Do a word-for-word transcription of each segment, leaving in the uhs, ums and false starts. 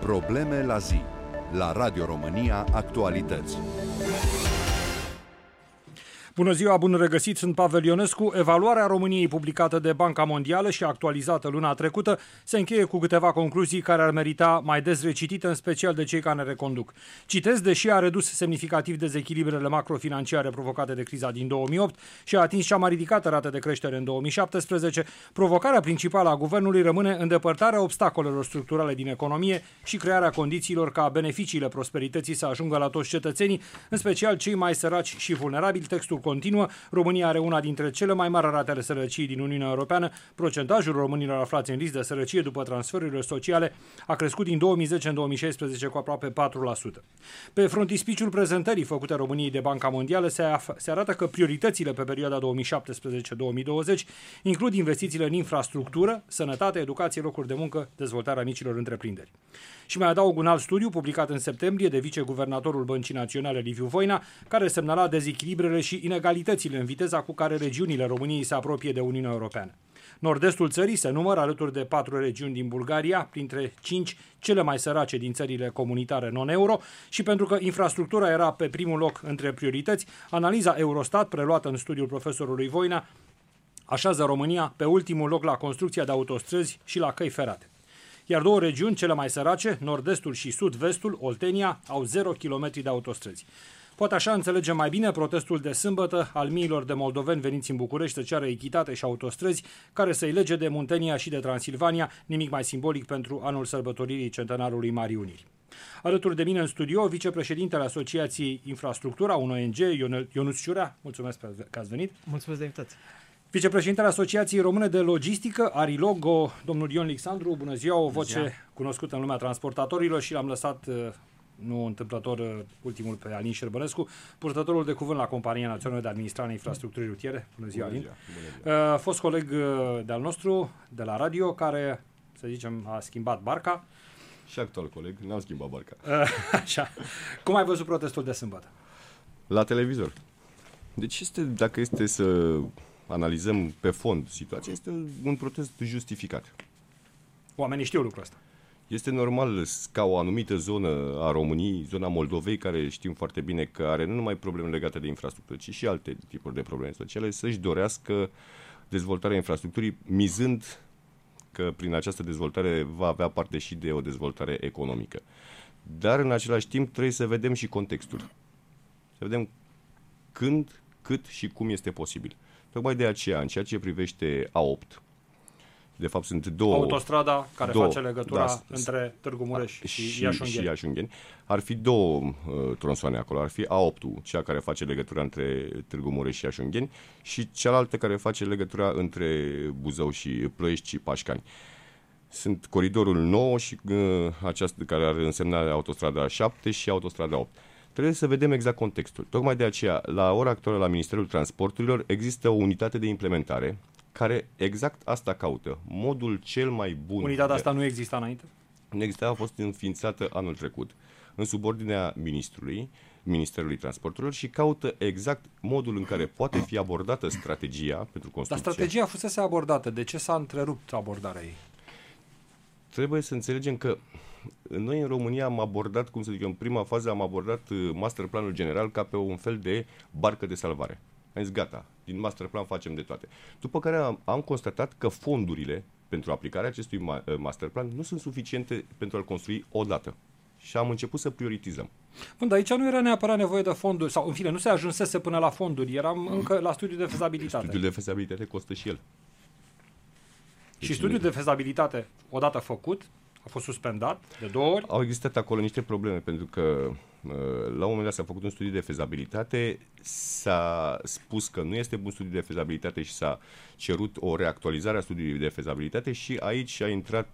Probleme la zi. La Radio România Actualități. Bună ziua, bun regăsit, sunt Pavel Ionescu. Evaluarea României publicată de Banca Mondială și actualizată luna trecută se încheie cu câteva concluzii care ar merita mai des recitite, în special de cei care ne reconduc. Citez, deși a redus semnificativ dezechilibrele macrofinanciare provocate de criza din două mii opt și a atins cea mai ridicată rată de creștere în două mii șaptesprezece, provocarea principală a guvernului rămâne îndepărtarea obstacolelor structurale din economie și crearea condițiilor ca beneficiile prosperității să ajungă la toți cetățenii, în special cei mai săraci și vulnerabili. Textul continuă. România are una dintre cele mai mari rate ale sărăciei din Uniunea Europeană. Procentajul românilor aflați în risc de sărăcie după transferurile sociale a crescut din două mii zece în două mii șaisprezece cu aproape patru la sută. Pe frontispiciul prezentării făcute României de Banca Mondială se, af- se arată că prioritățile pe perioada două mii șaptesprezece două mii douăzeci includ investițiile în infrastructură, sănătate, educație, locuri de muncă, dezvoltarea micilor întreprinderi. Și mai adaug un alt studiu publicat în septembrie de viceguvernatorul Băncii Naționale Liviu Voina, care semnala dezechilibrele și inegalitățile în viteza cu care regiunile României se apropie de Uniunea Europeană. Nord-estul țării se numără alături de patru regiuni din Bulgaria, printre cinci cele mai sărace din țările comunitare non-euro, și pentru că infrastructura era pe primul loc între priorități, analiza Eurostat, preluată în studiul profesorului Voina, așează România pe ultimul loc la construcția de autostrăzi și la căi ferate. Iar două regiuni, cele mai sărace, nord-estul și sud-vestul, Oltenia, au zero kilometri de autostrăzi. Poate așa înțelegem mai bine protestul de sâmbătă al miilor de moldoveni veniți în București să ceară echitate și autostrăzi care să-i lege de Muntenia și de Transilvania, nimic mai simbolic pentru anul sărbătoririi centenarului Marii Uniri. Alături de mine în studio, vicepreședintele Asociației Infrastructura, un O N G, Ionuț Ciurea. Mulțumesc că ați venit. Mulțumesc de invitație. Vicepreședintele Asociației Române de Logistică, Arilogo, domnul Ion Lixandru. Bună ziua, o voce ziua. cunoscută în lumea transportatorilor și l-am lăsat, nu întâmplător, ultimul pe Alin Șerbănescu, purtătorul de cuvânt la Compania Națională de Administrare a Infrastructurii Rutiere. Bună ziua, Alin. Bună ziua. Bună ziua. Fost coleg de-al nostru, de la radio, care, să zicem, a schimbat barca. Și actual coleg, n-am schimbat barca. Așa. Cum ai văzut protestul de sâmbătă? La televizor. Deci este, dacă este să analizăm pe fond situația, este un protest justificat. Oamenii știu lucrul ăsta. Este normal ca o anumită zonă a României, zona Moldovei, care știm foarte bine că are nu numai probleme legate de infrastructură, ci și alte tipuri de probleme sociale, să-și dorească dezvoltarea infrastructurii, mizând că prin această dezvoltare va avea parte și de o dezvoltare economică. Dar în același timp trebuie să vedem și contextul. Să vedem când, cât și cum este posibil. Tocmai de aceea, în ceea ce privește A opt, de fapt sunt două... Autostrada care două, face legătura da, între Târgu Mureș și, și Iași-Ungheni. Și Iași-Ungheni. Ar fi două uh, tronsoane acolo. Ar fi A opt-ul, cea care face legătura între Târgu Mureș și Iași-Ungheni, și cealaltă care face legătura între Buzău și Ploiești și Pașcani. Sunt coridorul nouă și uh, această care ar însemna autostrada șapte și autostrada opt. Trebuie să vedem exact contextul. Tocmai de aceea, la ora actuală, la Ministerul Transporturilor, există o unitate de implementare care exact asta caută. Modul cel mai bun. Unitatea asta nu exista înainte? Nu exista, a fost înființată anul trecut, în subordinea ministrului, Ministerului Transporturilor, și caută exact modul în care poate fi abordată strategia pentru construcție. Dar strategia fusese abordată. De ce s-a întrerupt abordarea ei? Trebuie să înțelegem că noi în România am abordat, cum să zic, în prima fază am abordat masterplanul general ca pe un fel de barcă de salvare. Am zis, gata, din masterplan facem de toate. După care am, am constatat că fondurile pentru aplicarea acestui ma- masterplan nu sunt suficiente pentru a-l construi odată. Și am început să prioritizăm. Bun, dar aici nu era neapărat nevoie de fonduri, sau în fine, nu se ajunsese până la fonduri, eram încă la studiul de fezabilitate. Studiul de fezabilitate costă și el. Și Deci studiul de fezabilitate, odată făcut, a fost suspendat de două ori. Au existat acolo niște probleme, pentru că la un moment dat s-a făcut un studiu de fezabilitate, s-a spus că nu este bun studiu de fezabilitate și s-a cerut o reactualizare a studiului de fezabilitate și aici a intrat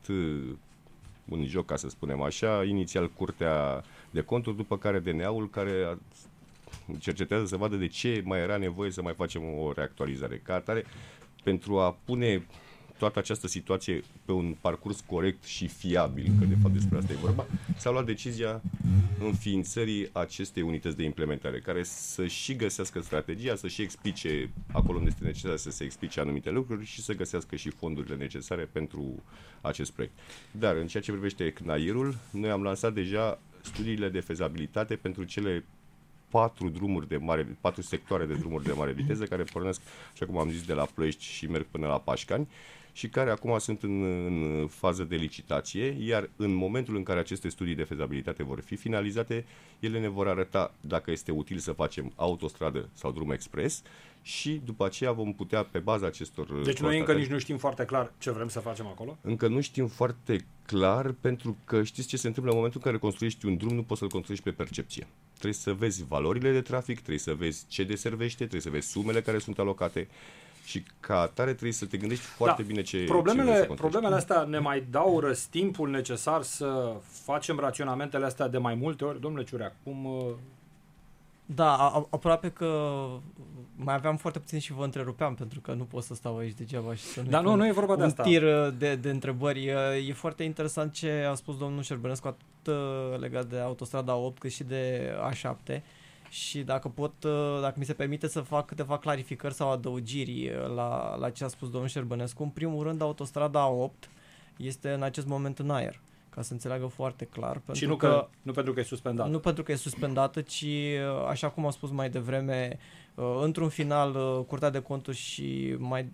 un joc, ca să spunem așa, inițial Curtea de Conturi, după care D N A-ul, care cercetează să vadă de ce mai era nevoie să mai facem o reactualizare. Ca atare, pentru a pune toată această situație pe un parcurs corect și fiabil, că de fapt despre asta e vorba, s-a luat decizia înființării acestei unități de implementare, care să și găsească strategia, să și explice acolo unde este necesar să se explice anumite lucruri și să găsească și fondurile necesare pentru acest proiect. Dar în ceea ce privește C N A I R-ul, noi am lansat deja studiile de fezabilitate pentru cele patru drumuri de mare, patru sectoare de drumuri de mare viteză care pornesc, așa cum am zis, de la Ploiești și merg până la Pașcani și care acum sunt în, în fază de licitație, iar în momentul în care aceste studii de fezabilitate vor fi finalizate, ele ne vor arăta dacă este util să facem autostradă sau drum expres și după aceea vom putea, pe baza acestor... Deci noi încă nici nu știm foarte clar ce vrem să facem acolo? Încă nu știm foarte clar, pentru că știți ce se întâmplă în momentul în care construiești un drum, nu poți să-l construiești pe percepție. Trebuie să vezi valorile de trafic, trebuie să vezi ce deservește, trebuie să vezi sumele care sunt alocate și ca atare trebuie să te gândești foarte da, bine ce problemele, ce problemele astea ne mai dau răstimpul necesar să facem raționamentele astea de mai multe ori? Domnule Ciurea, cum... Da, a, aproape că mai aveam foarte puțin și vă întrerupeam, pentru că nu pot să stau aici degeaba și să nu Dar nu, nu e vorba de un asta. tir de, de întrebări. E foarte interesant ce a spus domnul Șerbănescu, atât legat de autostrada A opt cât și de A șapte. Și dacă pot, dacă mi se permite să fac câteva clarificări sau adăugiri la, la ce a spus domnul Șerbănescu. În primul rând, autostrada A opt este în acest moment în aer, ca să înțeleagă foarte clar. Pentru și nu, că, că, nu pentru că e suspendată. Nu pentru că e suspendată, ci, așa cum am spus mai devreme, într-un final, Curtea de Conturi și mai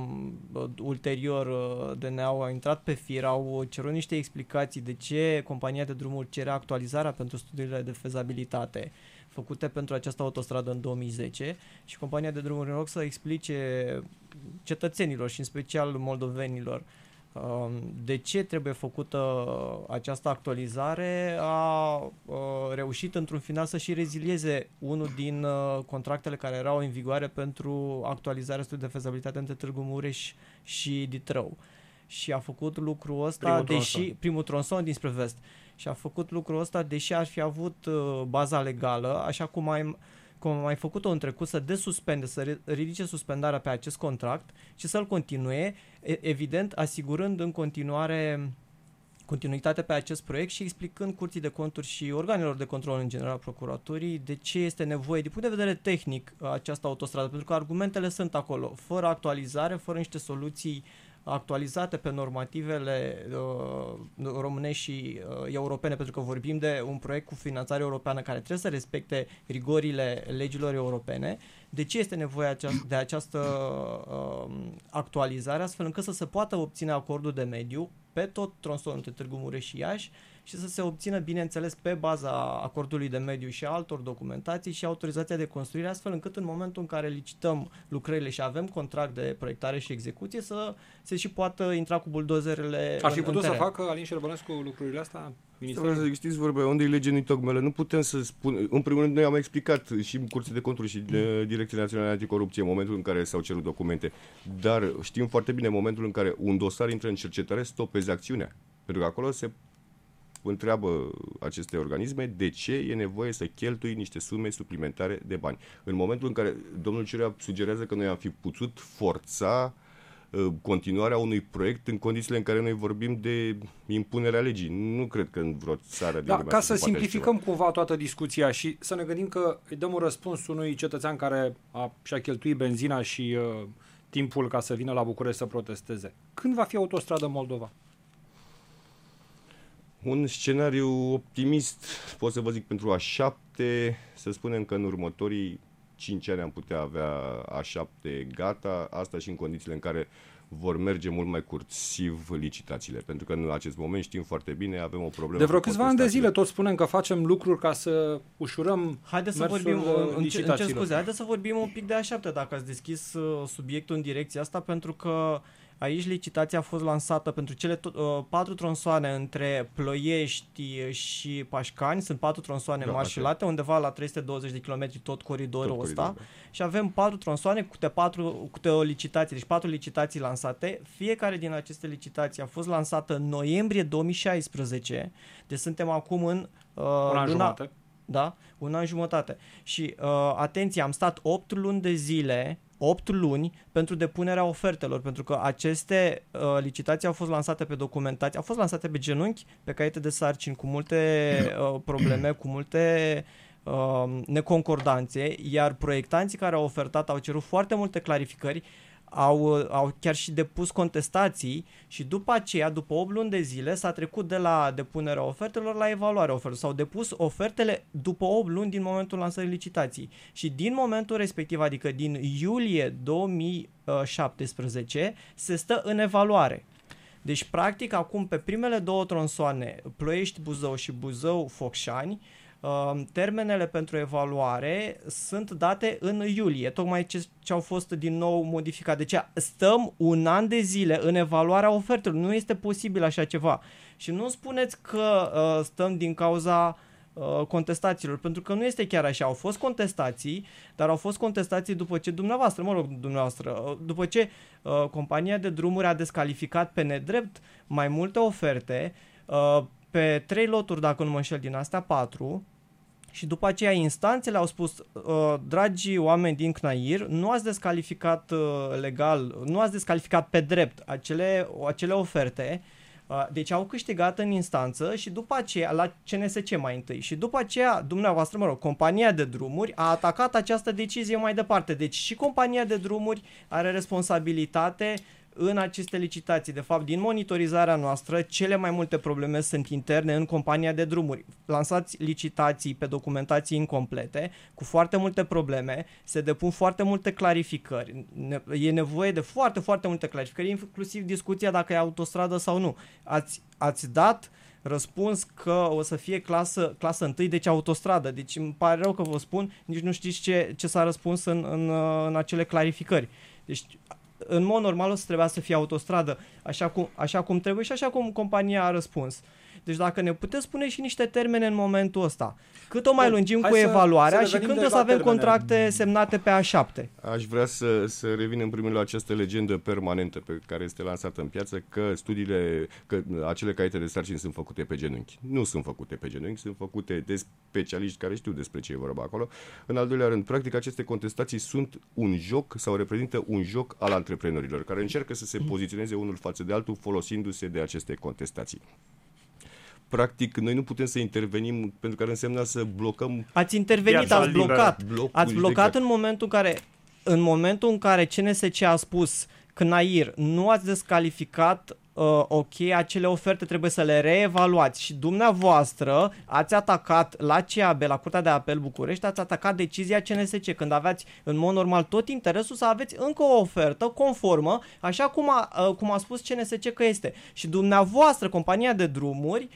ulterior D N A-ul au intrat pe fir, au cerut niște explicații de ce compania de drumuri cere actualizarea pentru studiile de fezabilitate făcute pentru această autostradă în două mii zece și compania de drumuri în loc să explice cetățenilor și în special moldovenilor de ce trebuie făcută această actualizare, a reușit într-un final să și rezilieze unul din contractele care erau în vigoare pentru actualizarea studiului de fezabilitate între Târgu Mureș și Ditrău. Și a făcut lucrul ăsta, primul deși tronson. primul tronson dinspre vest. Și a făcut lucrul ăsta, deși ar fi avut baza legală, așa cum ai cum am mai făcut-o în trecut, să desuspende, să ridice suspendarea pe acest contract și să-l continue, evident, asigurând în continuare continuitate pe acest proiect și explicând Curții de Conturi și organelor de control în general, procuraturii, de ce este nevoie, din punct de vedere tehnic, această autostradă, pentru că argumentele sunt acolo, fără actualizare, fără niște soluții actualizate pe normativele uh, românești și uh, europene, pentru că vorbim de un proiect cu finanțare europeană care trebuie să respecte rigorile legilor europene. De ce este nevoie de această uh, actualizare, astfel încât să se poată obține acordul de mediu pe tot tronsonul între Târgu Mureș și Iași și să se obțină, bineînțeles, pe baza acordului de mediu și altor documentații și autorizația de construire, astfel încât în momentul în care licităm lucrările și avem contract de proiectare și execuție, să se și poată intra cu buldozerele. Ar fi putut să facă Alin Șerbănescu lucrurile astea? Ministerul? Știți vorba, unde e lege, nu-i tocmele. Nu putem să spun. În primul rând, noi am explicat și în Curții de Conturi și de Direcția Națională Anticorupție în momentul în care s-au cerut documente. Dar știm foarte bine, în momentul în care un dosar intră în cercetare, stopezi acțiunea. Pentru că acolo se întreabă aceste organisme de ce e nevoie să cheltui niște sume suplimentare de bani. În momentul în care domnul Ciurea sugerează că noi am fi putut forța uh, continuarea unui proiect în condițiile în care noi vorbim de impunerea legii. Nu cred că în vreo țară din Da, lumea ca să se poate simplificăm cumva toată discuția și să ne gândim că îi dăm un răspuns unui cetățean care a, și-a cheltuit benzina și uh, timpul ca să vină la București să protesteze. Când va fi autostradă Moldova? Un scenariu optimist, pot să vă zic, pentru A șapte, să spunem că în următorii cinci ani am putea avea A șapte gata, asta și în condițiile în care vor merge mult mai cursiv licitațiile, pentru că în acest moment știm foarte bine, avem o problemă. De vreo câțiva ani de zile tot spunem că facem lucruri ca să ușurăm Haideți să vorbim, îmi cer scuze, haideți să vorbim un pic de A șapte, dacă ați deschis subiectul în direcția asta, pentru că aici licitația a fost lansată pentru cele to- uh, patru tronsoane între Ploiești și Pașcani, sunt patru tronsoane da, mari și late, undeva la trei sute douăzeci de kilometri tot coridorul tot ăsta coridor, da. Și avem patru tronsoane cu câte, patru, câte o licitație, deci patru licitații lansate. Fiecare din aceste licitații a fost lansată în noiembrie două mii șaisprezece, deci suntem acum în uh, un an jumătate. Da, un an jumătate. Și uh, atenție, am stat opt luni de zile opt luni pentru depunerea ofertelor, pentru că aceste uh, licitații au fost lansate pe documentație, au fost lansate pe genunchi, pe caiete de sarcini, cu multe uh, probleme, cu multe uh, neconcordanțe, iar proiectanții care au ofertat au cerut foarte multe clarificări, au, au chiar și depus contestații și după aceea, după opt luni de zile, s-a trecut de la depunerea ofertelor la evaluarea ofertelor. S-au depus ofertele după opt luni din momentul lansării licitației și din momentul respectiv, adică din iulie două mii șaptesprezece, se stă în evaluare. Deci, practic, acum pe primele două tronsoane, Ploiești-Buzău și Buzău-Focșani, termenele pentru evaluare sunt date în iulie, tocmai ce, ce au fost din nou modificate. Deci stăm un an de zile în evaluarea ofertelor. Nu este posibil așa ceva. Și nu spuneți că uh, stăm din cauza uh, contestațiilor, pentru că nu este chiar așa. Au fost contestații, dar au fost contestații după ce dumneavoastră, mă rog, dumneavoastră, după ce uh, compania de drumuri a descalificat pe nedrept mai multe oferte, uh, pe trei loturi, dacă nu mă înșel, din astea patru, și după aceea instanțele au spus, uh, dragi oameni din C N A I R, nu ați descalificat uh, legal, nu ați descalificat pe drept acele, acele oferte, uh, deci au câștigat în instanță și după aceea, la C N S C mai întâi, și după aceea, dumneavoastră, mă rog, compania de drumuri a atacat această decizie mai departe. Deci și compania de drumuri are responsabilitate în aceste licitații. De fapt, din monitorizarea noastră, cele mai multe probleme sunt interne în compania de drumuri. Lansați licitații pe documentații incomplete, cu foarte multe probleme, se depun foarte multe clarificări. E nevoie de foarte, foarte multe clarificări, inclusiv discuția dacă e autostradă sau nu. Ați, ați dat răspuns că o să fie clasă, clasă întâi, deci autostradă. Deci îmi pare rău că vă spun, nici nu știți ce, ce s-a răspuns în, în, în acele clarificări. Deci în mod normal o să trebuia să fie autostradă așa cum, așa cum trebuie și așa cum compania a răspuns. Deci dacă ne puteți spune și niște termene în momentul ăsta. Cât o mai lungim Bun, cu evaluarea să, să și când o să avem termene. contracte semnate pe A șapte? Aș vrea să, să revin în primul la această legendă permanentă pe care este lansată în piață, că studiile, că acele caiete de sarcini sunt făcute pe genunchi. Nu sunt făcute pe genunchi, sunt făcute de specialiști care știu despre ce e vorba acolo. În al doilea rând, practic aceste contestații sunt un joc sau reprezintă un joc al antreprenorilor care încearcă să se poziționeze unul față de altul folosindu-se de aceste contestații. Practic, noi nu putem să intervenim pentru că ar însemna să blocăm... Ați intervenit, ați blocat. Blocul, ați blocat exact. în momentul în care, în momentul în care C N S C a spus C N A I R, nu ați descalificat, uh, ok, acele oferte trebuie să le reevaluați și dumneavoastră ați atacat la C A B, la Curtea de Apel București, ați atacat decizia C N S C când aveați în mod normal tot interesul să aveți încă o ofertă conformă, așa cum a, uh, cum a spus C N S C că este. Și dumneavoastră, compania de drumuri,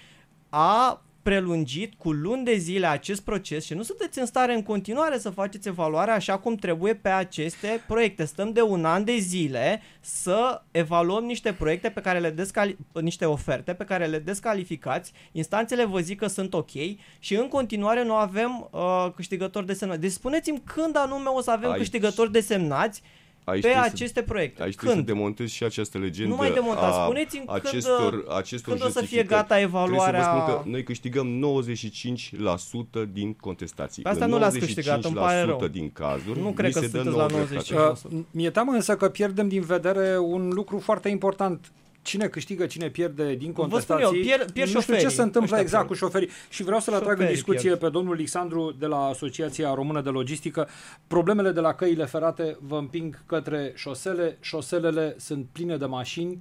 a prelungit cu luni de zile acest proces și nu sunteți în stare în continuare să faceți evaluarea așa cum trebuie pe aceste proiecte. Stăm de un an de zile să evaluăm niște proiecte pe care le descali- niște oferte pe care le descalificați, instanțele vă zic că sunt ok și în continuare nu avem uh, câștigători desemnați. Deci spuneți-mi când anume o să avem Aici. câștigători desemnați Aici pe aceste să, proiecte. Aici când? trebuie să demontez și această legendă. Nu mai demontați, spuneți-mi acestor, când, acestor când o să fie gata evaluarea. Trebuie să vă spun că noi câștigăm nouăzeci și cinci la sută din contestații. Asta nu l-ați câștigat, îmi pare rău. din cazuri, nu cred că sunteți la nouăzeci și cinci la sută. Uh, mi-e teamă însă că pierdem din vedere un lucru foarte important. Cine câștigă, cine pierde din contestații. Vă spun eu, pierd, pierd nu știu șoferii. ce se întâmplă Ăștia exact pierd. cu șoferii. Și vreau să-l atrag în discuție pierd. pe domnul Alexandru de la Asociația Română de Logistică. Problemele de la căile ferate vă împing către șosele. Șoselele sunt pline de mașini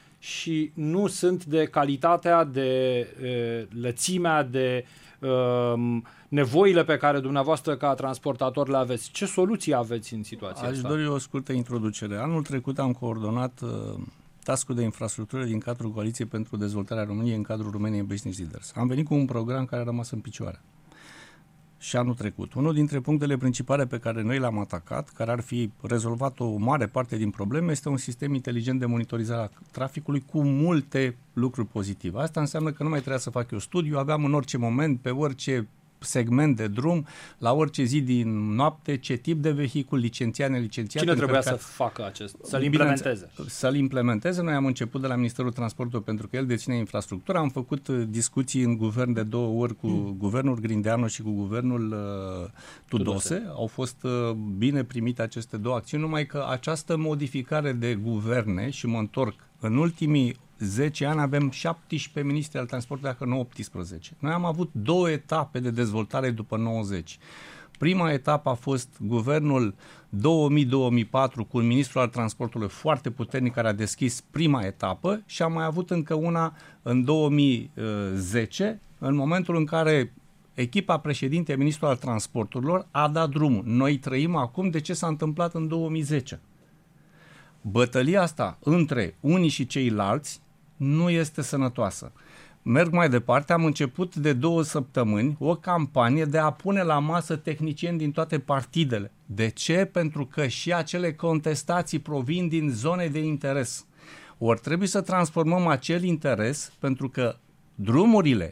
și nu sunt de calitatea, de e, lățimea, de e, nevoile pe care dumneavoastră ca transportator le aveți. Ce soluții aveți în situația Aș asta? Aș dori o scurtă introducere. Anul trecut am coordonat uh, task-ul de infrastructură din cadrul Coaliției pentru Dezvoltarea României în cadrul Romanian Business Leaders. Am venit cu un program care a rămas în picioare. Și anul trecut. Unul dintre punctele principale pe care noi l-am atacat, care ar fi rezolvat o mare parte din probleme, este un sistem inteligent de monitorizare a traficului cu multe lucruri pozitive. Asta înseamnă că nu mai trebuia să fac eu studiu, aveam în orice moment, pe orice segment de drum, la orice zi din noapte, ce tip de vehicul, licențiat, nelicențiat. Cine trebuia încărcat, să facă acest, să-l implementeze? Să-l implementeze. Noi am început de la Ministerul Transportului pentru că el deține infrastructura. Am făcut discuții în guvern de două ori cu mm. guvernul Grindeanu și cu guvernul uh, Tudose. Tudose. Au fost uh, bine primite aceste două acțiuni, numai că această modificare de guverne, și mă întorc, în ultimii zece ani avem șaptesprezece ministri al transportului, dacă nu optsprezece. Noi am avut două etape de dezvoltare după nouăzeci. Prima etapă a fost guvernul două mii două mii patru cu un ministru al transportului foarte puternic care a deschis prima etapă și am mai avut încă una în două mii zece, în momentul în care echipa președinte, ministrul al transporturilor, a dat drumul. Noi trăim acum de ce s-a întâmplat în două mii zece. Bătălia asta între unii și ceilalți nu este sănătoasă. Merg mai departe, am început de două săptămâni o campanie de a pune la masă tehnicieni din toate partidele. De ce? Pentru că și acele contestații provin din zone de interes. Ori trebuie să transformăm acel interes, pentru că drumurile,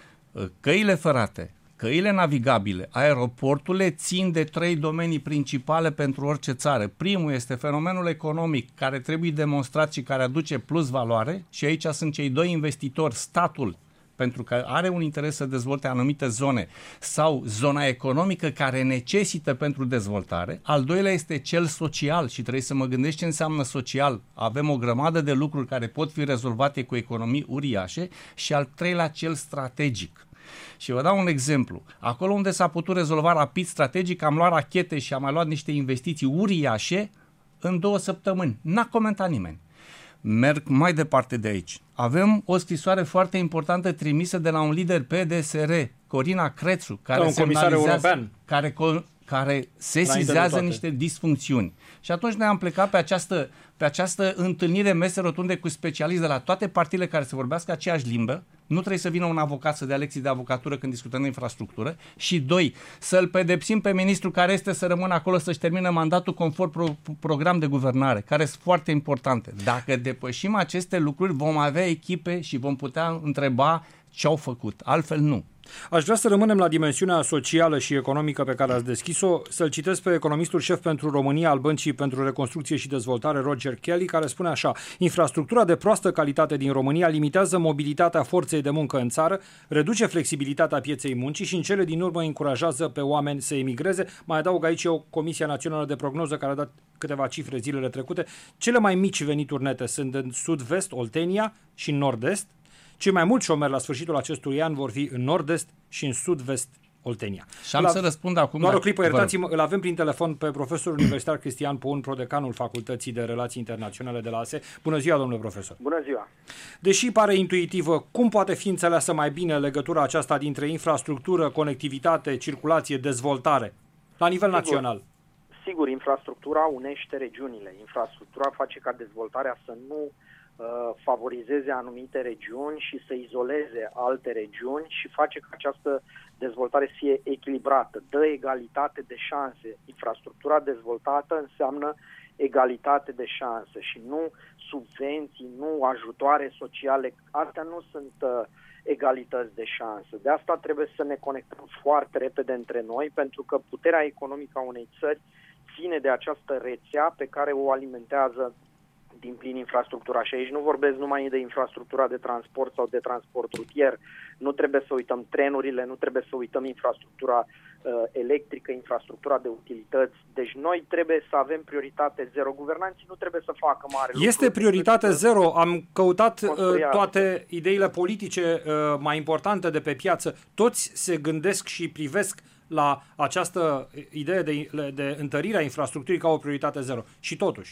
căile ferate, căile navigabile, aeroporturile țin de trei domenii principale pentru orice țară. Primul este fenomenul economic care trebuie demonstrat și care aduce plus valoare și aici sunt cei doi investitori, statul, pentru că are un interes să dezvolte anumite zone, sau zona economică care necesită pentru dezvoltare. Al doilea este cel social și trebuie să mă gândesc ce înseamnă social. Avem o grămadă de lucruri care pot fi rezolvate cu economii uriașe și al treilea cel strategic. Și vă dau un exemplu. Acolo unde s-a putut rezolva rapid strategic, am luat rachete și am mai luat niște investiții uriașe în două săptămâni. N-a comentat nimeni. Merg mai departe de aici. Avem o scrisoare foarte importantă trimisă de la un lider P D S R, Corina Crețu, care un comisar european, care, care sesizează niște disfuncțiuni. Și atunci noi am plecat pe această, pe această întâlnire mese rotunde cu specialiști de la toate partidele care să vorbească aceeași limbă. Nu trebuie să vină un avocat să dea lecții de avocatură când discutăm de infrastructură. Și doi, să-l pedepsim pe ministru care este să rămână acolo să-și termină mandatul conform pro- program de guvernare, care sunt foarte importante. Dacă depășim aceste lucruri, vom avea echipe și vom putea întreba ce au făcut. Altfel nu. Aș vrea să rămânem la dimensiunea socială și economică pe care ați deschis-o, să-l citesc pe economistul șef pentru România al Băncii pentru Reconstrucție și Dezvoltare, Roger Kelly, care spune așa: infrastructura de proastă calitate din România limitează mobilitatea forței de muncă în țară, reduce flexibilitatea pieței muncii și în cele din urmă încurajează pe oameni să emigreze. Mai adaug aici o Comisia Națională de Prognoză care a dat câteva cifre zilele trecute. Cele mai mici venituri nete sunt în sud-vest, Oltenia, și în nord-est. Cei mai mulți șomeri la sfârșitul acestui an vor fi în nord-est și în sud-vest Oltenia. Și am să răspund acum. Doar o clipă, iertați-mă, îl avem prin telefon pe profesorul universitar Cristian Poun, prodecanul Facultății de Relații Internaționale de la A S E. Bună ziua, domnule profesor. Bună ziua. Deși pare intuitivă, cum poate fi înțeleasă mai bine legătura aceasta dintre infrastructură, conectivitate, circulație, dezvoltare, la nivel Sigur. național? Sigur, infrastructura unește regiunile. Infrastructura face ca dezvoltarea să nu favorizeze anumite regiuni și să izoleze alte regiuni și face ca această dezvoltare să fie echilibrată, dă egalitate de șanse. Infrastructura dezvoltată înseamnă egalitate de șanse și nu subvenții, nu ajutoare sociale. Astea nu sunt uh, egalități de șanse. De asta trebuie să ne conectăm foarte repede între noi, pentru că puterea economică a unei țări ține de această rețea pe care o alimentează din plin infrastructura. Și aici nu vorbesc numai de infrastructura de transport sau de transport rutier. Nu trebuie să uităm trenurile, nu trebuie să uităm infrastructura uh, electrică, infrastructura de utilități. Deci noi trebuie să avem prioritate zero. Guvernanții nu trebuie să facă mare lucru. Este prioritate zero. Am căutat uh, toate ideile politice uh, mai importante de pe piață. Toți se gândesc și privesc la această idee de, de întărire a infrastructurii ca o prioritate zero. Și totuși.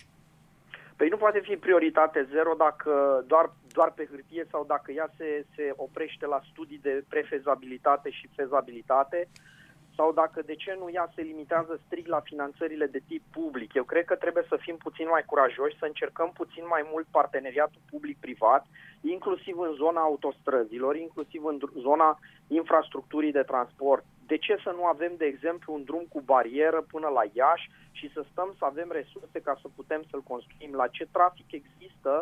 Păi nu poate fi prioritate zero dacă doar, doar pe hârtie sau dacă ea se, se oprește la studii de prefezabilitate și fezabilitate sau dacă, de ce nu, ea se limitează strict la finanțările de tip public. Eu cred că trebuie să fim puțin mai curajoși, să încercăm puțin mai mult parteneriatul public-privat, inclusiv în zona autostrăzilor, inclusiv în zona infrastructurii de transport. De ce să nu avem, de exemplu, un drum cu barieră până la Iași și să stăm să avem resurse ca să putem să-l construim? La ce trafic există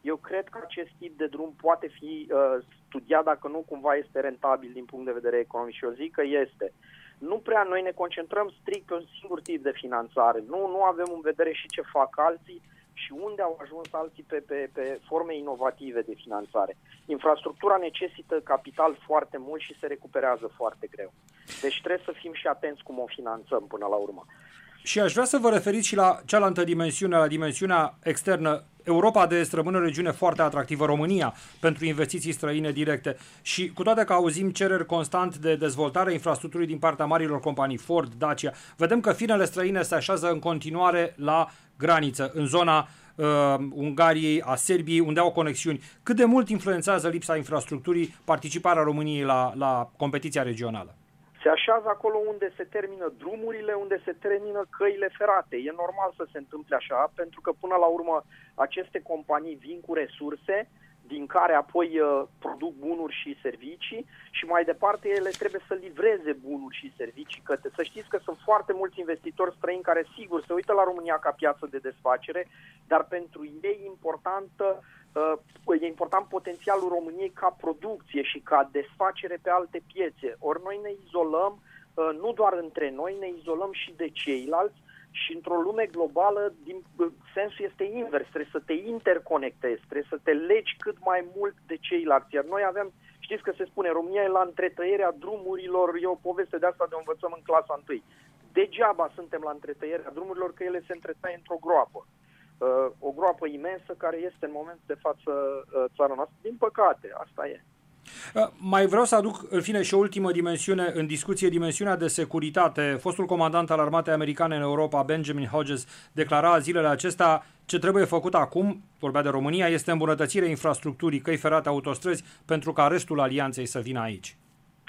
eu cred că acest tip de drum poate fi uh, studiat dacă nu cumva este rentabil din punct de vedere economic și eu zic că este. Nu prea noi ne concentrăm strict pe un singur tip de finanțare. Nu, nu avem în vedere și ce fac alții și unde au ajuns alții pe, pe, pe forme inovative de finanțare. Infrastructura necesită capital foarte mult și se recuperează foarte greu. Deci trebuie să fim și atenți cum o finanțăm până la urmă. Și aș vrea să vă referiți și la cealaltă dimensiune, la dimensiunea externă. Europa de Est rămâne o regiune foarte atractivă, România, pentru investiții străine directe. Și cu toate că auzim cereri constant de dezvoltare infrastructurii din partea marilor companii, Ford, Dacia, vedem că firmele străine se așează în continuare la graniță, în zona uh, Ungariei, a Serbiei, unde au conexiuni. Cât de mult influențează lipsa infrastructurii participarea României la, la competiția regională? Se așează acolo unde se termină drumurile, unde se termină căile ferate. E normal să se întâmple așa, pentru că până la urmă aceste companii vin cu resurse din care apoi uh, produc bunuri și servicii și mai departe ele trebuie să livreze bunuri și servicii către. Să știți că sunt foarte mulți investitori străini care sigur se uită la România ca piață de desfacere, dar pentru ei e importantă Uh, e important potențialul României ca producție și ca desfacere pe alte piețe. Ori noi ne izolăm, uh, nu doar între noi, ne izolăm și de ceilalți și într-o lume globală, din, uh, sensul este invers, trebuie să te interconectezi, trebuie să te legi cât mai mult de ceilalți. Iar noi avem, știți că se spune, România e la întretăierea drumurilor, e o poveste de asta de o învățăm în clasa întâi. Degeaba suntem la întretăierea drumurilor, că ele se întretaie într-o groapă. Uh, o groapă imensă care este în moment de față uh, țara noastră. Din păcate, asta e. Uh, mai vreau să aduc, în fine, și o ultimă dimensiune în discuție, dimensiunea de securitate. Fostul comandant al armatei americane în Europa, Benjamin Hodges, declara zilele acestea ce trebuie făcut acum, vorbea de România, este îmbunătățirea infrastructurii, căi ferate, autostrăzi, pentru ca restul alianței să vină aici.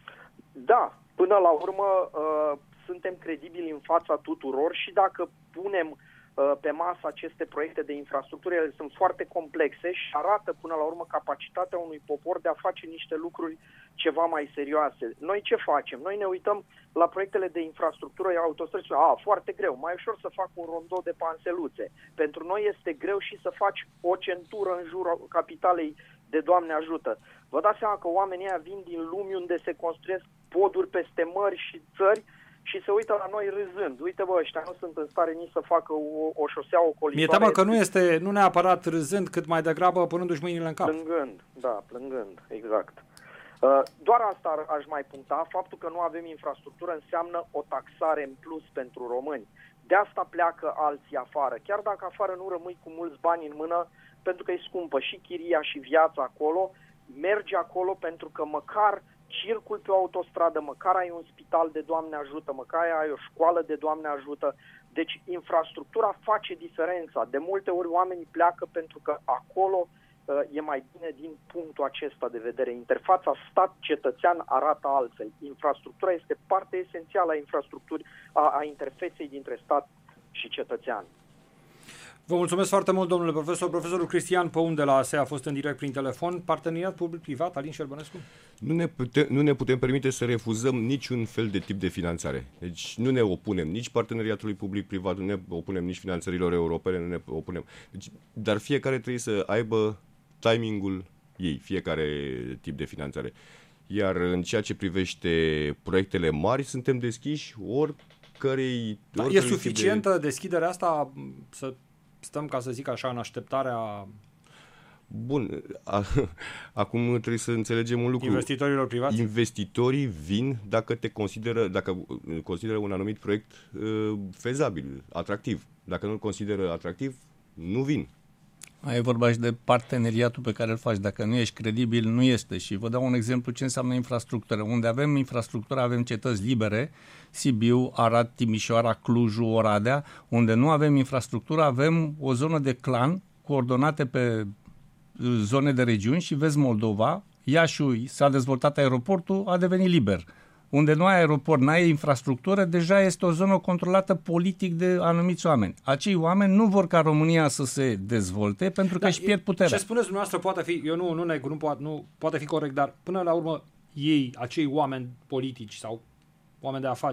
Da, până la urmă uh, suntem credibili în fața tuturor și dacă punem pe masă aceste proiecte de infrastructură, ele sunt foarte complexe și arată până la urmă capacitatea unui popor de a face niște lucruri ceva mai serioase. Noi ce facem? Noi ne uităm la proiectele de infrastructură, autostrăzi, a, foarte greu, mai ușor să fac un rondou de panseluțe. Pentru noi este greu și să faci o centură în jurul capitalei de Doamne ajută. Vă dați seama că oamenii ăia vin din lumi unde se construiesc poduri peste mări și țări și se uită la noi râzând. Uite, bă, ăștia nu sunt în stare nici să facă o, o șosea ocolitoare. Mi-e teamă că nu este, nu neapărat râzând, cât mai degrabă punându-și mâinile în cap. Plângând, da, plângând, exact. Doar asta aș mai puncta. Faptul că nu avem infrastructură înseamnă o taxare în plus pentru români. De asta pleacă alții afară. Chiar dacă afară nu rămâi cu mulți bani în mână, pentru că e scumpă și chiria și viața acolo, mergi acolo pentru că măcar circul pe o autostradă, măcar ai un spital de Doamne ajută, măcar ai o școală de Doamne ajută. Deci infrastructura face diferența. De multe ori oamenii pleacă pentru că acolo uh, e mai bine din punctul acesta de vedere. Interfața stat-cetățean arată altfel. Infrastructura este parte esențială a infrastructurii, a, a interfeței dintre stat și cetățean. Vă mulțumesc foarte mult, domnule profesor. Profesorul Cristian Păun de la A S E a fost în direct prin telefon. Parteneriat public-privat, Alin Șerbănescu? Nu ne, putem, nu ne putem permite să refuzăm niciun fel de tip de finanțare. Deci nu ne opunem nici parteneriatului public-privat, nu ne opunem nici finanțărilor europene, nu ne opunem. Deci, dar fiecare trebuie să aibă timingul ei, fiecare tip de finanțare. Iar în ceea ce privește proiectele mari, suntem deschiși oricărei... Da, e suficientă de... deschiderea asta să stăm, ca să zic așa, în așteptarea... Bun, a, acum trebuie să înțelegem un lucru. Investitorilor privați? Investitorii vin dacă te consideră, dacă consideră un anumit proiect uh, fezabil, atractiv. Dacă nu-l consideră atractiv, nu vin. Ai vorba și de parteneriatul pe care îl faci. Dacă nu ești credibil, nu este. Și vă dau un exemplu ce înseamnă infrastructură. Unde avem infrastructură, avem cetăți libere, Sibiu, Arad, Timișoara, Clujul, Oradea. Unde nu avem infrastructură, avem o zonă de clan coordonate pe zone de regiuni și vezi Moldova, Iașiul s-a dezvoltat aeroportul, a devenit liber. Unde nu ai aeroport, n-ai infrastructură, deja este o zonă controlată politic de anumiți oameni. Acei oameni nu vor ca România să se dezvolte pentru că da, își pierd puterea. Ce spuneți dumneavoastră poate fi, eu nu, nu neg, nu poate, nu poate fi corect, dar până la urmă ei, acei oameni politici sau oameni de afaceri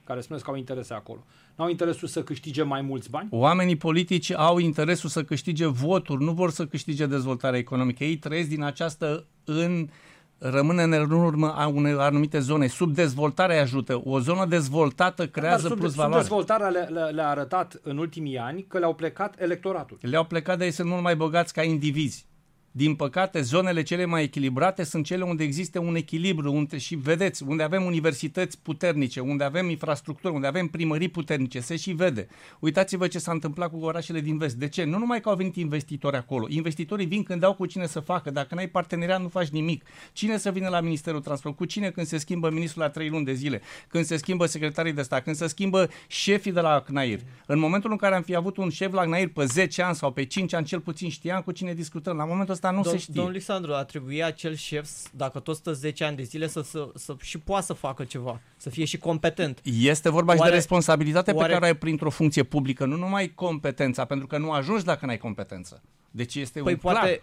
care spuneți că au interese acolo, n-au interesul să câștige mai mulți bani? Oamenii politici au interesul să câștige voturi, nu vor să câștige dezvoltarea economică. Ei trăiesc din această în rămâne în urmă a unei anumite zone. Subdezvoltarea ajută. O zonă dezvoltată creează sub, plus valoare. Subdezvoltarea le, le, le-a arătat în ultimii ani că le-au plecat electoratul. Le-au plecat, de ei sunt mult mai bogați ca indivizi. Din păcate, zonele cele mai echilibrate sunt cele unde există un echilibru, unde, și vedeți, unde avem universități puternice, unde avem infrastructură, unde avem primării puternice, se și vede. Uitați-vă ce s-a întâmplat cu orașele din vest. De ce? Nu numai că au venit investitori acolo. Investitorii vin când au cu cine să facă. Dacă n-ai parteneriat, nu faci nimic. Cine să vină la Ministerul Transport? Cu cine când se schimbă ministrul la trei luni de zile? Când se schimbă secretarii de stat? Când se schimbă șefii de la C N A I R? În momentul în care am fi avut un șef la C N A I R pe zece ani sau pe cinci ani, cel puțin știam cu cine discutăm. La momentul ăsta nu Dom- se știe. Domnul Alexandru, a trebuit acel șef, dacă tot stă zece ani de zile, să, să, să și poată să facă ceva, să fie și competent. Este vorba oare, și de responsabilitate oare, pe care o ai printr-o funcție publică, nu numai competența, pentru că nu ajungi dacă n-ai competență. Deci este păi un poate, clar.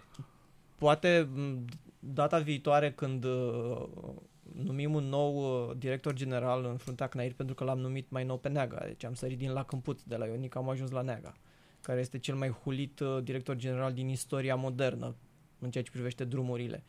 poate data viitoare când uh, numim un nou uh, director general în fruntea C N A I R, pentru că l-am numit mai nou pe Neaga, deci am sărit din Lac în Puț, de la Ionic am ajuns la Neaga, care este cel mai hulit uh, director general din istoria modernă în ceea ce privește drumurile.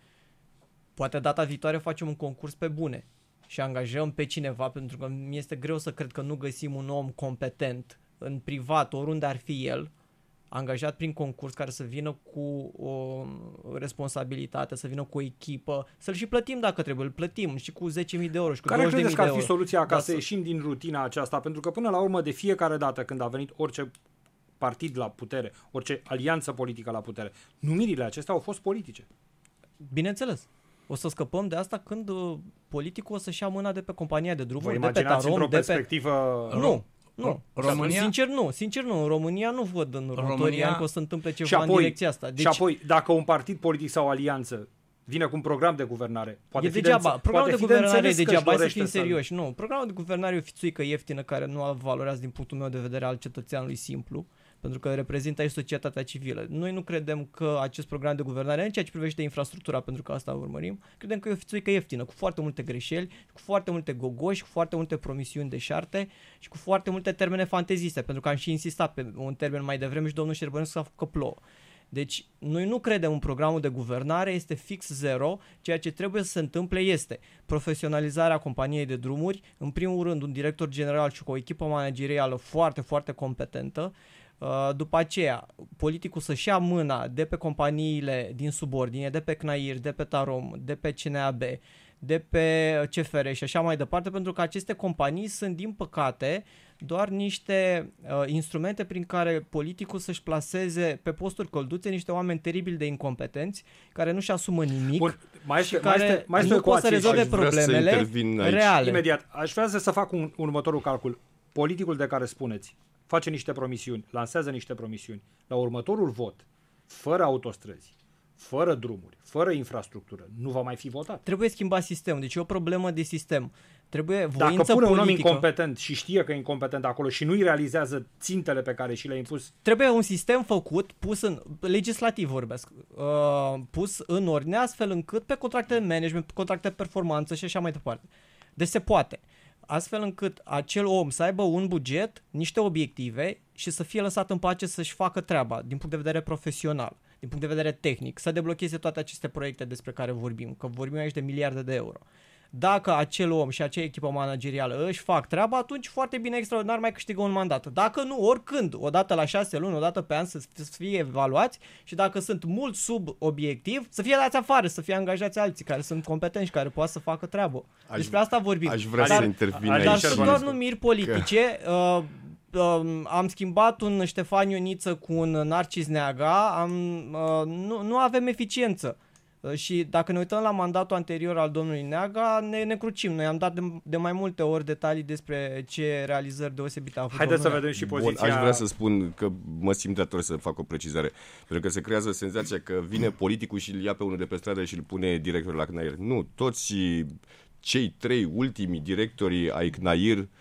Poate data viitoare facem un concurs pe bune și angajăm pe cineva, pentru că mi este greu să cred că nu găsim un om competent în privat, oriunde ar fi el, angajat prin concurs, care să vină cu o responsabilitate, să vină cu o echipă, să-l și plătim dacă trebuie, îl plătim și cu zece mii de euro și cu Care douăzeci de mii de credeți că ar fi soluția ca da, să ieșim din rutina aceasta? Pentru că până la urmă, de fiecare dată când a venit orice partid la putere, orice alianță politică la putere, numirile acestea au fost politice. Bineînțeles. O să scăpăm de asta când uh, politicul o să-și ia mâna de pe compania de drumuri, Vă de pe imaginați Tarom, într-o de pe... perspectivă... Nu, nu. România... Sincer nu, sincer nu. În România nu văd în următorii România... ani că o să întâmple ceva și apoi, în direcția asta. Deci... Și apoi, dacă un partid politic sau o alianță vine cu un program de guvernare, poate e fi degeaba. de, Programul poate de fi guvernare de e degeaba, hai să fim să... serioși. Nu, programul de guvernare e o fițuică ieftină care nu valorează din punctul meu de vedere al cetățeanului simplu, pentru că reprezintă aici societatea civilă. Noi nu credem că acest program de guvernare, în ceea ce privește infrastructura, pentru că asta urmărim, credem că e o fițuică ieftină, cu foarte multe greșeli, cu foarte multe gogoși, cu foarte multe promisiuni deșarte și cu foarte multe termene fanteziste, pentru că am și insistat pe un termen mai devreme și domnul Șerbănescu s-a făcut că plouă. Deci, noi nu credem în programul de guvernare, este fix zero, ceea ce trebuie să se întâmple este profesionalizarea companiei de drumuri, în primul rând un director general și cu o echipă managerială foarte, foarte competentă. După aceea, politicul să-și ia mâna de pe companiile din subordine, de pe C N A I R, de pe Tarom, de pe C N A B, de pe C F R și așa mai departe, pentru că aceste companii sunt, din păcate, doar niște uh, instrumente prin care politicul să-și plaseze pe posturi călduțe niște oameni teribil de incompetenți, care nu-și asumă nimic. Bun, mai este, și care mai este, mai este nu pot să rezolve problemele reale. Imediat, aș vrea să fac un următorul calcul. Politicul de care spuneți face niște promisiuni, lansează niște promisiuni. La următorul vot, fără autostrăzi, fără drumuri, fără infrastructură, nu va mai fi votat. Trebuie schimbat sistemul, deci e o problemă de sistem. Trebuie voință Dacă pune politică. un om incompetent și știe că e incompetent acolo și nu-i realizează țintele pe care și le-a impus... Trebuie un sistem făcut, pus în, legislativ vorbesc, uh, pus în ordine astfel încât pe contracte de management, pe contracte de performanță și așa mai departe. Deci se poate. Astfel încât acel om să aibă un buget, niște obiective și să fie lăsat în pace să-și facă treaba din punct de vedere profesional, din punct de vedere tehnic, să deblocheze toate aceste proiecte despre care vorbim, că vorbim aici de miliarde de euro. Dacă acel om și acea echipă managerială își fac treaba, atunci foarte bine, extraordinar, mai câștigă un mandat. Dacă nu, oricând, o dată la șase luni, o dată pe an să fie evaluați și dacă sunt mult sub obiectiv, să fie dați afară, să fie angajați alții care sunt competenți și care poate să facă treabă. Aș, Despre asta vorbim. Aș vrea dar, să intervin dar aici. Dar sunt doar numiri politice. Că... Uh, uh, am schimbat un Ștefan Ioniță cu un Narcis Neaga, am, uh, nu, nu avem eficiență. Și dacă ne uităm la mandatul anterior al domnului Neaga, ne, ne crucim. Noi am dat de, de mai multe ori detalii despre ce realizări deosebite a făcut. Haideți să vedem și poziția... Bun, aș vrea să spun că mă simt dator să fac o precizare. Pentru că se creează senzația că vine politicul și îl ia pe unul de pe stradă și îl pune director la C N A I R. Nu, toți cei trei ultimii directori ai C N A I R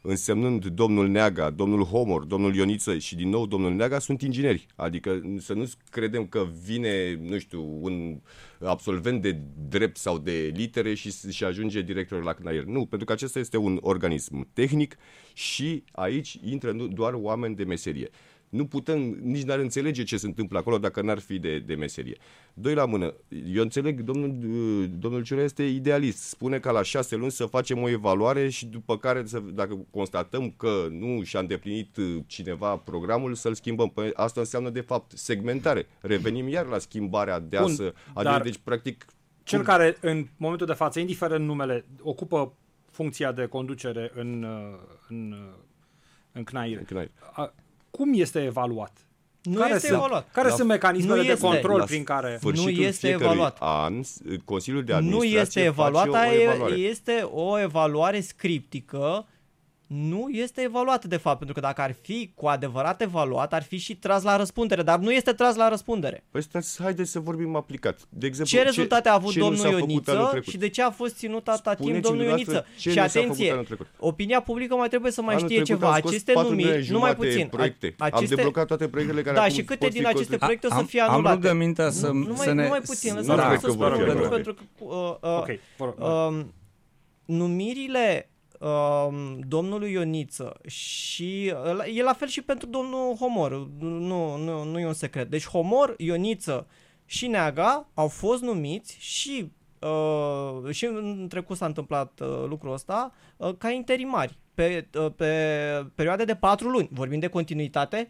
însemnând domnul Neaga, domnul Homor, domnul Ioniță și din nou domnul Neaga, sunt ingineri. Adică să nu credem că vine, nu știu, un absolvent de drept sau de litere și, și ajunge director la C N A I R. Nu, pentru că acesta este un organism tehnic și aici intră doar oameni de meserie. Nu putem, nici n-ar înțelege ce se întâmplă acolo dacă n-ar fi de, de meserie. Doi la mână, eu înțeleg, domnul, domnul Ciurea este idealist. Spune că la șase luni să facem o evaluare și după care, să, dacă constatăm că nu și-a îndeplinit cineva programul, să-l schimbăm. Păi asta înseamnă, de fapt, segmentare. Revenim iar la schimbarea deasă. Adică, deci, practic... Cel cum... care, în momentul de față, indiferent numele, ocupă funcția de conducere în, în, în C N A I R, A, cum este evaluat? Nu care este sunt, evaluat. Care la, sunt mecanismele de este, control prin care... Nu este evaluat. An, Consiliul de Administrație nu este evaluat, face o evaluare. Este o evaluare scriptică. Nu este evaluat, de fapt, pentru că dacă ar fi cu adevărat evaluat, ar fi și tras la răspundere, dar nu este tras la răspundere. Păi stați, haideți să vorbim aplicat. De exemplu, ce rezultate a avut ce domnul Ioniță și de ce a fost ținut atâta timp domnul Ioniță? Și atenție, opinia publică mai trebuie să mai anul știe ceva. Aceste numiri, nu mai puțin. Proiecte. Aceste... Am deblocat toate proiectele care da, acum și câte din aceste constru... proiecte o să fie am, anulate? Am rugămintea să, nu, să ne... Nu mai puțin, lăsați-mă să spun, pentru că numirile Uh, domnului Ioniță și uh, e la fel și pentru domnul Homor, nu, nu, nu e un secret. Deci Homor, Ioniță și Neaga au fost numiți și uh, și în trecut s-a întâmplat uh, lucrul ăsta uh, ca interimari pe, uh, pe perioade de patru luni. Vorbim de continuitate?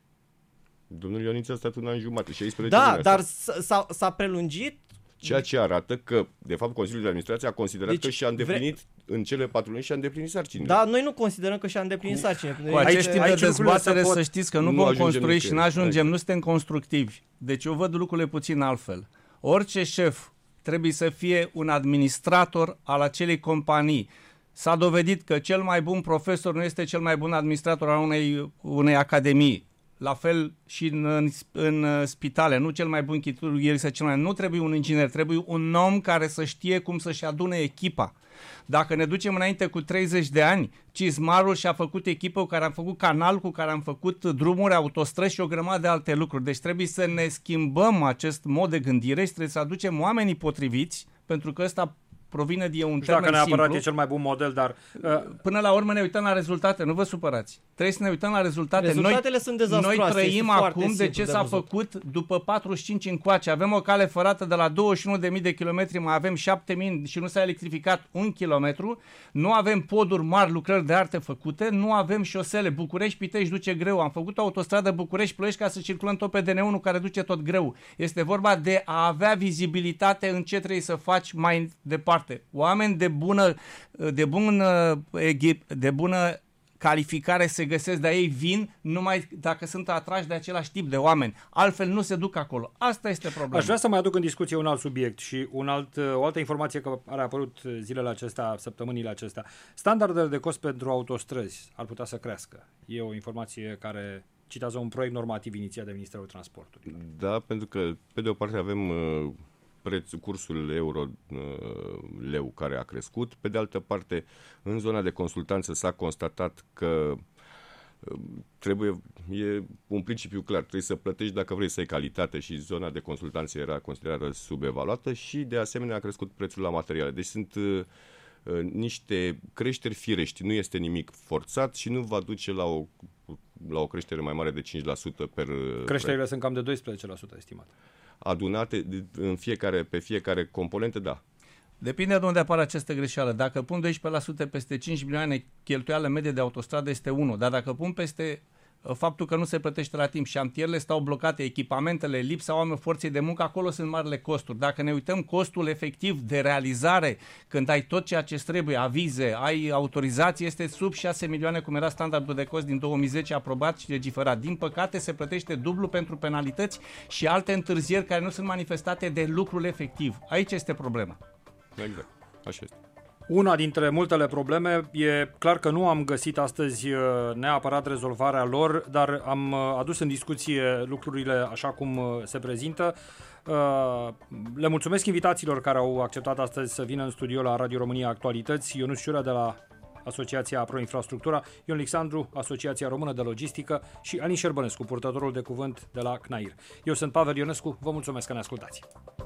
Domnul Ioniță a stat un an jumate, șaisprezece Da, luni dar s-a, s-a prelungit. Ceea ce arată că, de fapt, Consiliul de Administrație a considerat deci, că și-a îndeplinit vre... în cele patru luni și-a îndeplinit sarcinile. Da, noi nu considerăm că și-a îndeplinit sarcinile. Cu acest timp de dezbatere să, pot... să știți că nu, nu vom construi și nu ajungem, exact. Nu suntem constructivi. Deci eu văd lucrurile puțin altfel. Orice șef trebuie să fie un administrator al acelei companii. S-a dovedit că cel mai bun profesor nu este cel mai bun administrator al unei, unei academii. La fel și în, în, în spitale, nu cel mai bun chirurg, cel mai... nu trebuie un inginer, trebuie un om care să știe cum să-și adune echipa. Dacă ne ducem înainte cu treizeci de ani, Cizmarul și-a făcut echipă cu care am făcut canal, cu care am făcut drumuri, autostrăzi și o grămadă de alte lucruri. Deci trebuie să ne schimbăm acest mod de gândire și trebuie să aducem oamenii potriviți, pentru că ăsta provine de un termen dacă neapărat simplu. E cel mai bun model, dar... Uh... Până la urmă ne uităm la rezultate, nu vă supărați. Trebuie să ne uităm la rezultate. Rezultatele noi, sunt dezastroase. Noi trăim acum de ce s-a făcut după patruzeci și cinci încoace. Avem o cale ferată de la douăzeci și unu de mii de kilometri, mai avem șapte mii și nu s-a electrificat un kilometru. Nu avem poduri mari, lucrări de arte făcute, nu avem șosele. București-Pitești duce greu. Am făcut o autostradă București-Ploiești ca să circulăm tot pe D N unu care duce tot greu. Este vorba de a avea vizibilitate în ce trebuie să faci mai departe. Oameni de bună, de bună, de bună calificare se găsesc, dar ei vin numai dacă sunt atrași de același tip de oameni. Altfel nu se duc acolo. Asta este problema. Aș vrea să mai aduc în discuție un alt subiect și un alt, o altă informație care a apărut zilele acestea, săptămânile acestea. Standardele de cost pentru autostrăzi ar putea să crească. E o informație care citează un proiect normativ inițiat de Ministerul Transportului. Da, pentru că pe de o parte avem uh, prețul, cursul euro-leu uh, care a crescut, pe de altă parte în zona de consultanță s-a constatat că uh, trebuie, e un principiu clar, trebuie să plătești dacă vrei să ai calitate și zona de consultanță era considerată subevaluată și de asemenea a crescut prețul la materiale. Deci sunt uh, niște creșteri firești, nu este nimic forțat și nu va duce la o, la o creștere mai mare de cinci la sută per... Creșterile per... sunt cam de doisprezece la sută estimate. Adunate în fiecare, pe fiecare componentă, da. Depinde de unde apare această greșeală. Dacă pun doisprezece la sută peste cinci milioane, cheltuială medie de autostradă este unu, dar dacă pun peste faptul că nu se plătește la timp, șantierele stau blocate, echipamentele, lipsa oamenilor, forței de muncă, acolo sunt marile costuri. Dacă ne uităm costul efectiv de realizare, când ai tot ceea ce trebuie, avize, ai autorizație, este sub șase milioane, cum era standardul de cost din două mii zece, aprobat și legiferat. Din păcate, se plătește dublu pentru penalități și alte întârzieri care nu sunt manifestate de lucrul efectiv. Aici este problema. Exact, așa este. Una dintre multele probleme, e clar că nu am găsit astăzi neapărat rezolvarea lor, dar am adus în discuție lucrurile așa cum se prezintă. Le mulțumesc invitațiilor care au acceptat astăzi să vină în studio la Radio România Actualități. Ionuț Ciurea de la Asociația Proinfrastructura, Ion Alexandru, Asociația Română de Logistică și Alin Șerbănescu, purtătorul de cuvânt de la C N A I R. Eu sunt Pavel Ionescu, vă mulțumesc că ne ascultați.